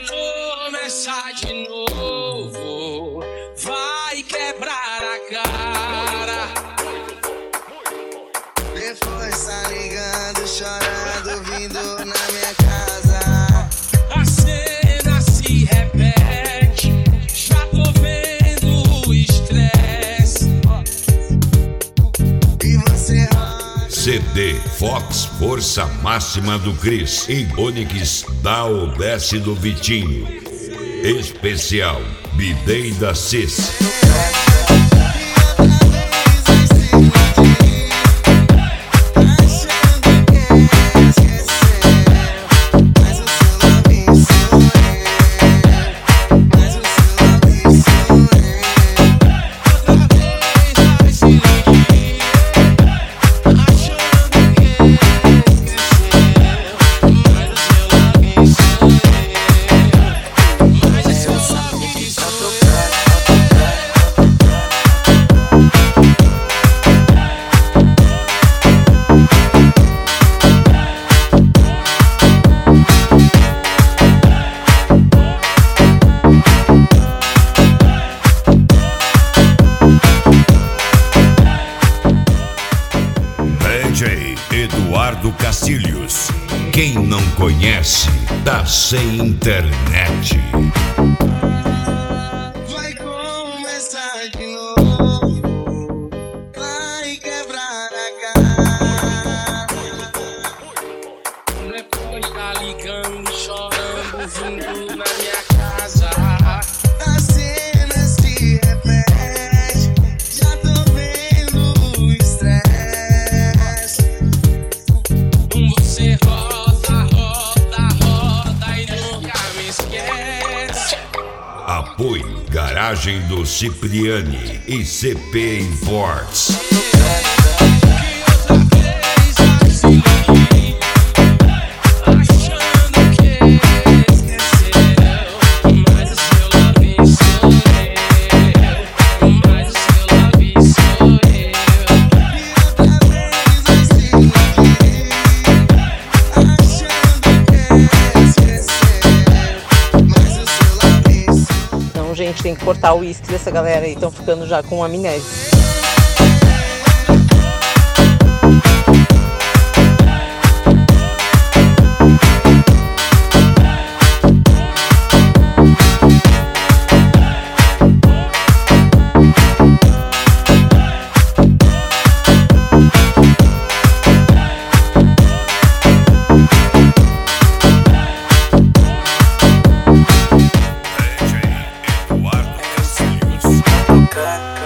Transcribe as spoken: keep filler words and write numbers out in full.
começar de novo, vai quebrar a cara. Depois tá ligando, chorando, vindo na minha casa. A cena se repete, já tô vendo o estresse. E você C D Fox Força Máxima do Cris e Onix da Odesse do Vitinho. Especial Bidei da Cis. D J Eduardo Castilhos. Quem não conhece, tá sem internet. vai começar de novo, vai quebrar a cara. Depois tá ligando, chorando, vindo na minha casa. A cena se repete, já tô vendo o estresse. Você roda, roda, roda e nunca me esquece. Apoio Garagem do Cipriani e C P Imports. Que outra vez vacilei, achando que esqueceu, mas o seu love sou eu, mas o seu love sou eu. E outra vez vacilei, achando que esqueceu, mas o seu love sou eu. Então, gente, tem que cortar o uísque dessa galera aí, estão ficando já com amnésia. D J Eduardo Castilhos.